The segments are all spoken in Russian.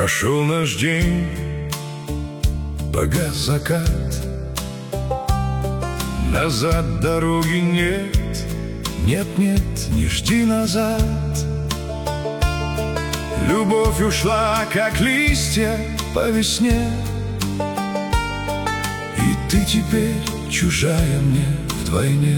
Прошел наш день, погас закат, назад дороги нет, нет, нет, не жди назад. Любовь ушла, как листья по весне, и ты теперь чужая мне вдвойне.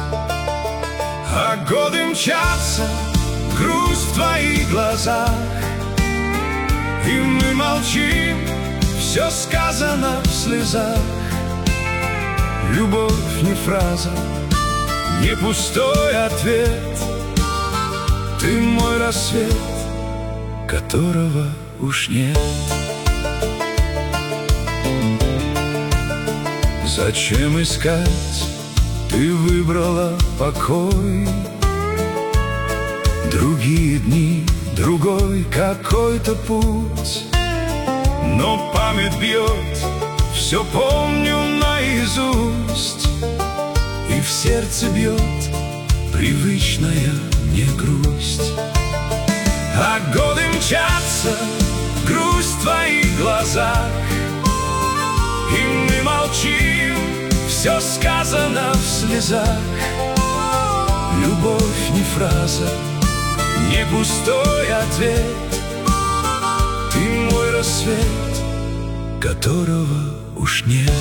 А годы мчатся, грусть в твоих глазах, и мы молчим, все сказано в слезах. Любовь не фраза, не пустой ответ, ты мой рассвет, которого уж нет. Зачем искать? Ты выбрала покой. Другие дни, другой какой-то путь, но память бьет, все помню наизусть, и в сердце бьет привычная мне грусть. А годы мчатся, грусть в твоих глазах, и мы молчим, все сказано в слезах. Любовь не фраза, не пустой ответ, ты мой рассвет, которого уж нет.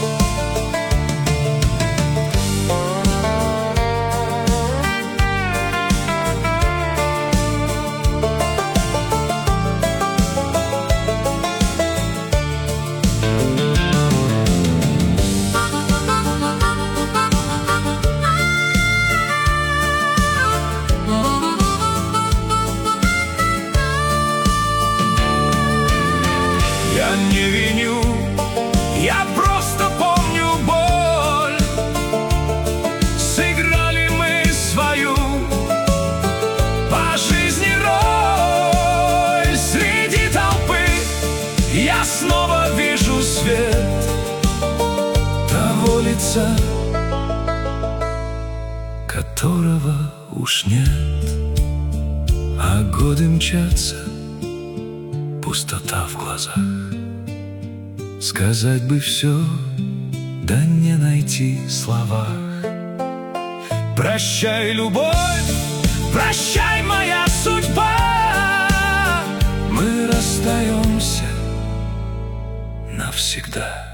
Я не виню, я просто помню боль. Сыграли мы свою по жизни роль. Среди толпы я снова вижу свет того лица, которого уж нет. А годы мчатся, пустота в глазах. Сказать бы все, да не найти слова. Прощай, любовь, прощай, моя судьба. Мы расстаемся навсегда.